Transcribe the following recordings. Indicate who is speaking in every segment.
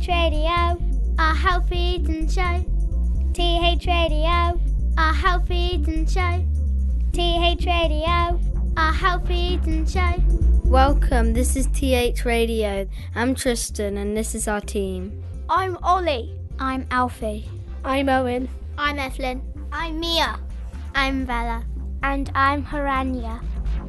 Speaker 1: TH Radio, our healthy eating show. TH Radio, our healthy eating show. TH Radio, our healthy eating show.
Speaker 2: Welcome, this is TH Radio. I'm Tristan and this is our team.
Speaker 1: I'm Ollie.
Speaker 3: I'm Alfie.
Speaker 4: I'm Owen.
Speaker 1: I'm Evelyn.
Speaker 5: I'm Mia.
Speaker 1: I'm Bella.
Speaker 3: And I'm Haranya.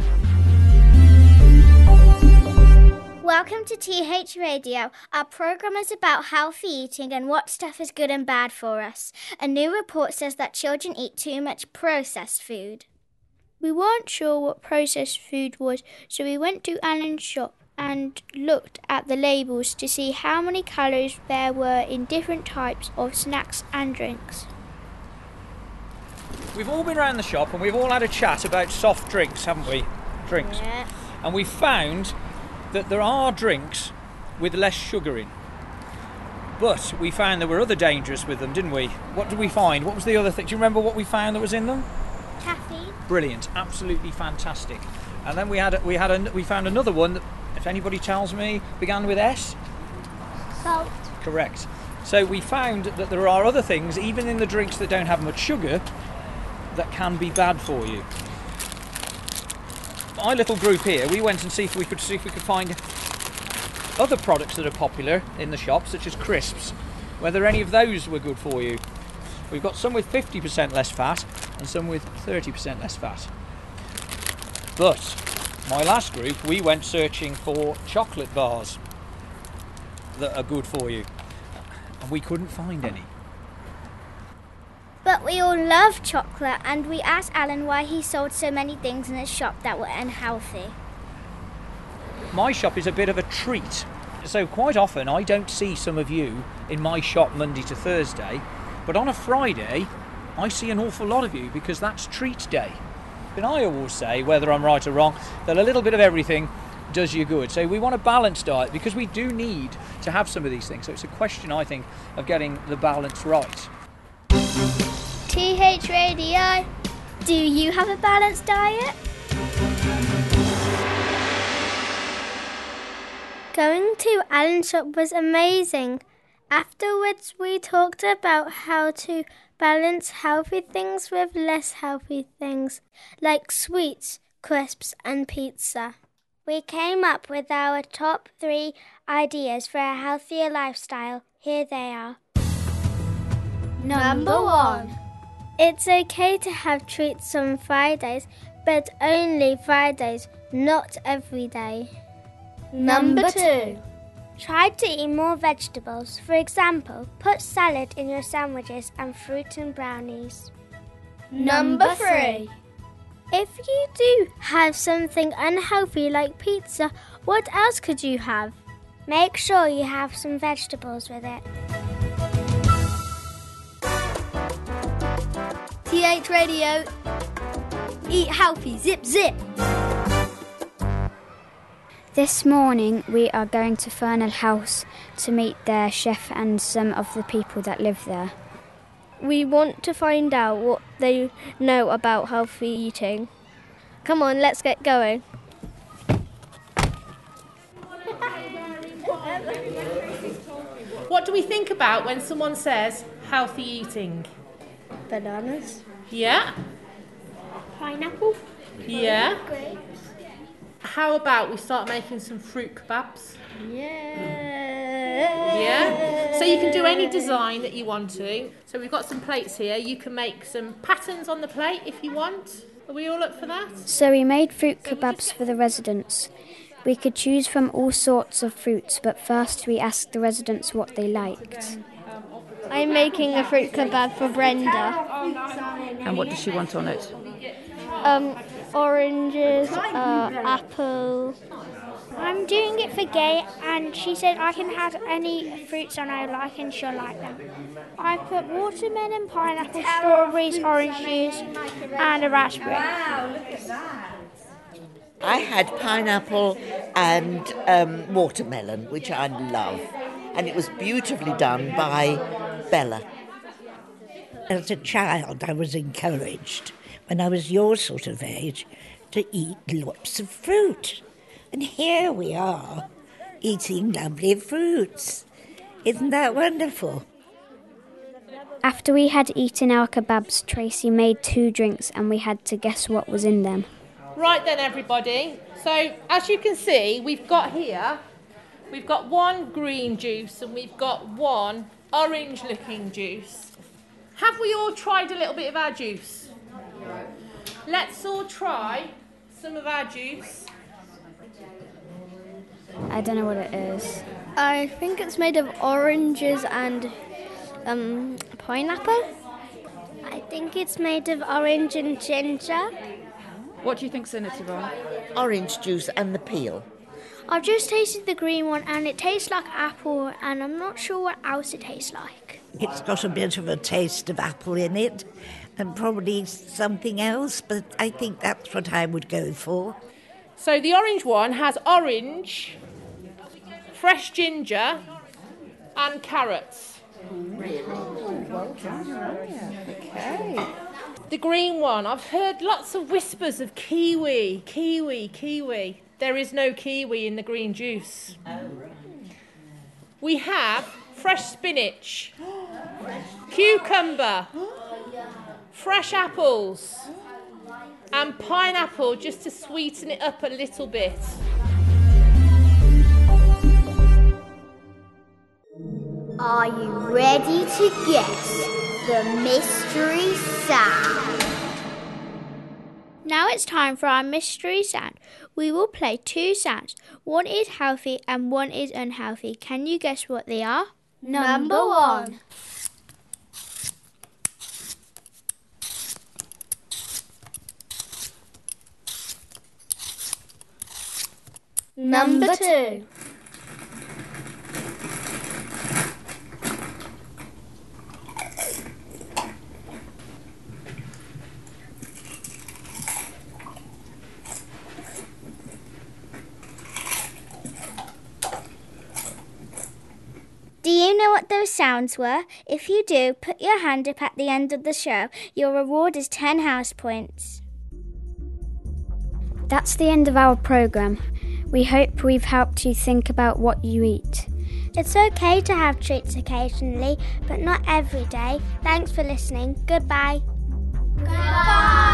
Speaker 1: Welcome to TH Radio. Our programme is about healthy eating and what stuff is good and bad for us. A new report says that children eat too much processed food.
Speaker 3: We weren't sure what processed food was, so we went to Alan's shop and looked at the labels to see how many calories there were in different types of snacks and drinks.
Speaker 6: We've all been around the shop and we've all had a chat about soft drinks, haven't we? Drinks.
Speaker 1: Yeah.
Speaker 6: And we found that there are drinks with less sugar in. But we found there were other dangers with them, didn't we? What did we find? What was the other thing? Do you remember what we found that was in them?
Speaker 1: Caffeine.
Speaker 6: Brilliant, absolutely fantastic. And then we found another one that, if anybody tells me, began with S.
Speaker 1: Salt.
Speaker 6: Correct. So we found that there are other things, even in the drinks that don't have much sugar, that can be bad for you. My little group here, we went and see if we could find other products that are popular in the shop, such as crisps, whether any of those were good for you. We've got some with 50% less fat and some with 30% less fat. But my last group, we went searching for chocolate bars that are good for you, and we couldn't find any.
Speaker 1: But we all love chocolate, and we asked Alan why he sold so many things in his shop that were unhealthy.
Speaker 6: My shop is a bit of a treat, so quite often I don't see some of you in my shop Monday to Thursday, but on a Friday I see an awful lot of you because that's treat day. And I always say, whether I'm right or wrong, that a little bit of everything does you good. So we want a balanced diet because we do need to have some of these things. So it's a question, I think, of getting the balance right.
Speaker 1: TH Radio, do you have a balanced diet?
Speaker 3: Going to Alan's shop was amazing. Afterwards, we talked about how to balance healthy things with less healthy things, like sweets, crisps and pizza.
Speaker 1: We came up with our top 3 ideas for a healthier lifestyle. Here they are.
Speaker 5: Number 1.
Speaker 3: It's okay to have treats on Fridays, but only Fridays, not every day.
Speaker 5: Number 2.
Speaker 1: Try to eat more vegetables. For example, put salad in your sandwiches and fruit and brownies.
Speaker 5: Number 3.
Speaker 3: If you do have something unhealthy like pizza, what else could you have?
Speaker 1: Make sure you have some vegetables with it.
Speaker 2: TH Radio, eat healthy, zip zip.
Speaker 3: This morning we are going to Fernhill House to meet their chef and some of the people that live there.
Speaker 4: We want to find out what they know about healthy eating. Come on, let's get going.
Speaker 7: What do we think about when someone says healthy eating?
Speaker 4: Bananas.
Speaker 7: Yeah?
Speaker 1: Pineapple.
Speaker 7: Yeah? How about we start making some fruit kebabs? Yeah? So you can do any design that you want to. So we've got some plates here. You can make some patterns on the plate if you want. Are we all up for that?
Speaker 3: So we made fruit kebabs for the residents. We could choose from all sorts of fruits, but first we asked the residents what they liked.
Speaker 4: I'm making a fruit kebab for Brenda.
Speaker 8: And what does she want on it?
Speaker 4: Oranges, apple.
Speaker 1: I'm doing it for Gay, and she said I can have any fruits on I like and she'll like them. I put watermelon, pineapple, strawberries, orange juice and a raspberry.
Speaker 5: Wow, look at that.
Speaker 9: I had pineapple and watermelon, which I love. And it was beautifully done by Bella.
Speaker 10: As a child, I was encouraged, when I was your sort of age, to eat lots of fruit. And here we are, eating lovely fruits. Isn't that wonderful?
Speaker 2: After we had eaten our kebabs, Tracy made 2 drinks and we had to guess what was in them.
Speaker 7: Right then, everybody. So, as you can see, we've got 1 green juice and we've got 1 orange-looking juice. Have we all tried a little bit of our juice? Let's all try some of our juice.
Speaker 2: I don't know what it is.
Speaker 4: I think it's made of oranges and pineapple.
Speaker 3: I think it's made of orange and ginger.
Speaker 8: What do you think's in it, Yvonne?
Speaker 9: Orange juice and the peel.
Speaker 1: I've just tasted the green one and it tastes like apple and I'm not sure what else it tastes like.
Speaker 10: It's got a bit of a taste of apple in it and probably something else, but I think that's what I would go for.
Speaker 7: So the orange one has orange, fresh ginger and carrots.
Speaker 8: Okay.
Speaker 7: The green one, I've heard lots of whispers of kiwi. There is no kiwi in the green juice. We have fresh spinach, cucumber, fresh apples, and pineapple just to sweeten it up a little bit.
Speaker 5: Are you ready to guess the mystery sound?
Speaker 1: Now it's time for our mystery sound. We will play 2 sounds. One is healthy and one is unhealthy. Can you guess what they are?
Speaker 5: Number 1. Number 2.
Speaker 3: Do you know what those sounds were? If you do, put your hand up at the end of the show. Your reward is 10 house points.
Speaker 2: That's the end of our programme. We hope we've helped you think about what you eat.
Speaker 3: It's okay to have treats occasionally, but not every day. Thanks for listening. Goodbye.
Speaker 5: Goodbye.